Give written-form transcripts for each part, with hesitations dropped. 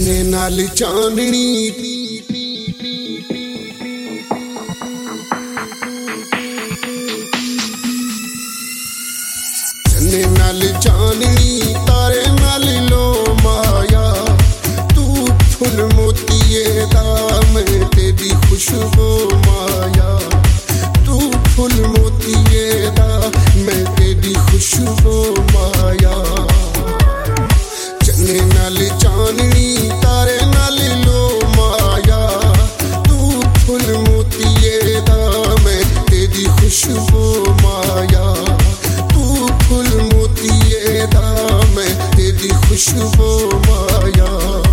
चन्ने नाल चांदनी चन्ने नाल चांदनी तारे नाल लो माया तू फुल मोतिये दा मैं तेरी खुशबू माया तू फुल मोतिये दा मैं तेरी खुशबू माया चन्ने नाल चांदनी तारे नाल लो माया तू फुल मोतिये दा मैं तेरी खुशबू माया तू फुल मोतिये दा मैं तेरी खुशबू माया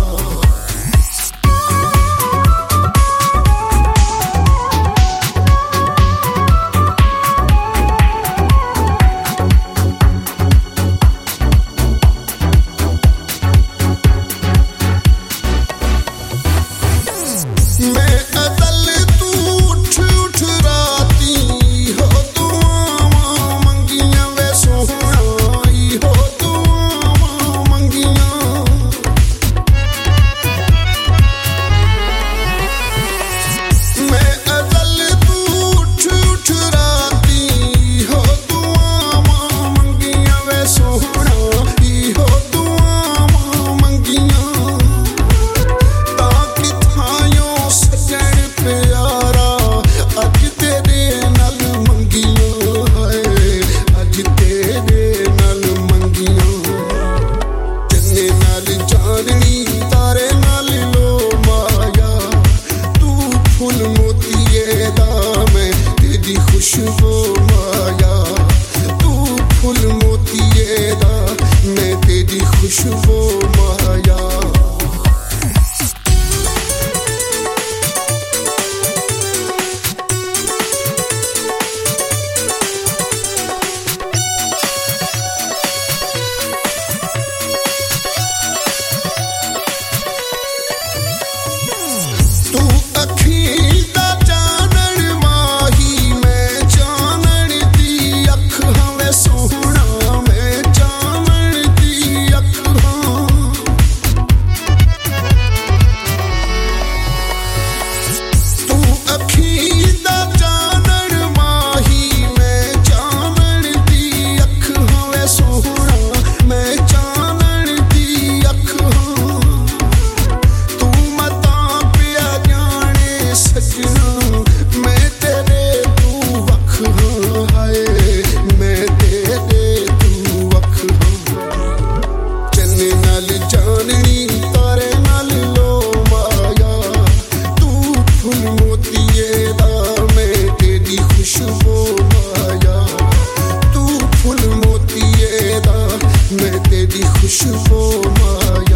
खुशबू माया तू फुल मोतिये दा मैं तेरी खुशबू माया तू अखी खुशबू माया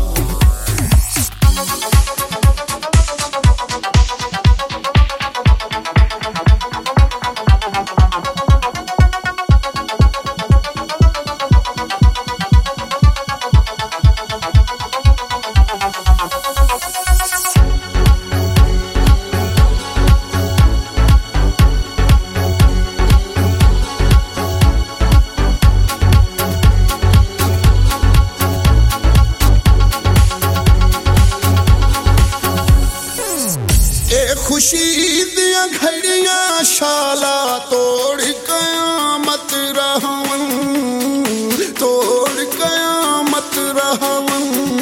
खुशी दिया घड़ियां शाला तोड़ कयामत रहवन तोड़ कयामत रहवन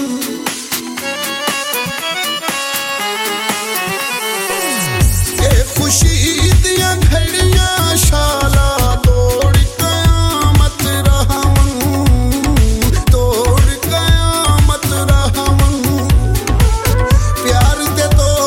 खुशी दिया घड़ियां शाला तोड़ कयामत रहवन तोड़ कयामत रहवन प्यार दे तो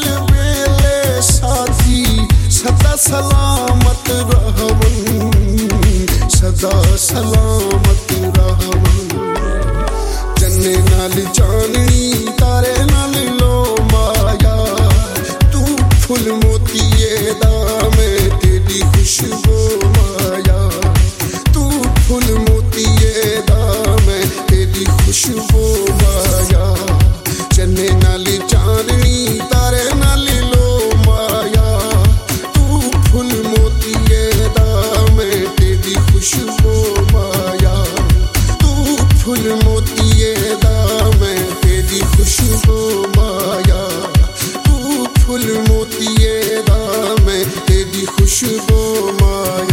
सदा सलामत रहवन सदा सलामत रहवन चन्ने नाल चांदनी तारे नाल लो माया तू फुल मोतिये दा मैं तेरी खुशबू माया तू फुल मोतिये दा मैं तेरी खुशबू माया चन्ने नाल चांदनी तारे नाल लो माया फुल मोतिये दा मैं तेरी खुशबू माया फुल मोतिए दा मैं तेरी खुशबू माया